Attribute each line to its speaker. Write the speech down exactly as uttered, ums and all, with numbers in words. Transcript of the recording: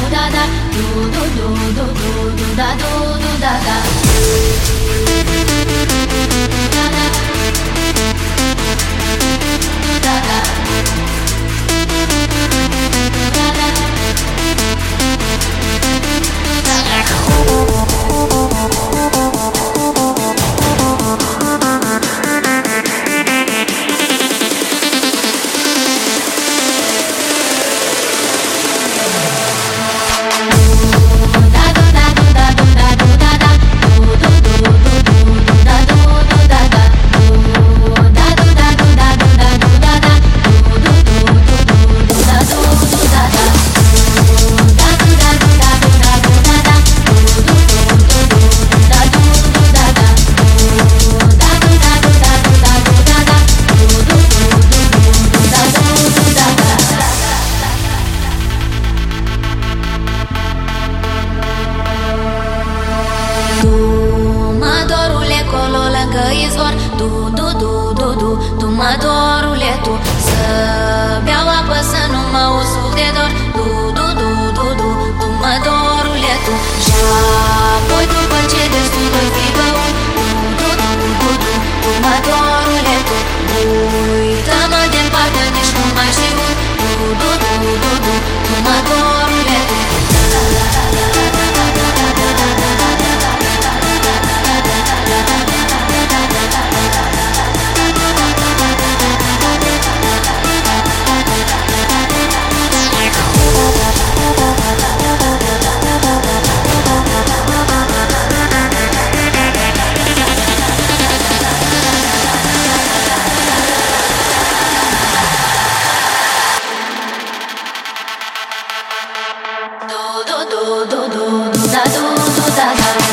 Speaker 1: da da, do do do do do do da do do da da. Da da. Da da. Da da. Du, du, du, du, du, tu mă dorule tu. Să beau apă să nu mă usuc de dor. Du, du, du, du, du, tu mă dorule tu. Și apoi după ce destul voi fi băut. Du, du, du, du, du, tu mă dorule tu. Uită-mă de-n-partea, nici nu mai știu. Du, du, du, du, du, tu mă dorule tu. Do do do do do da do do da da.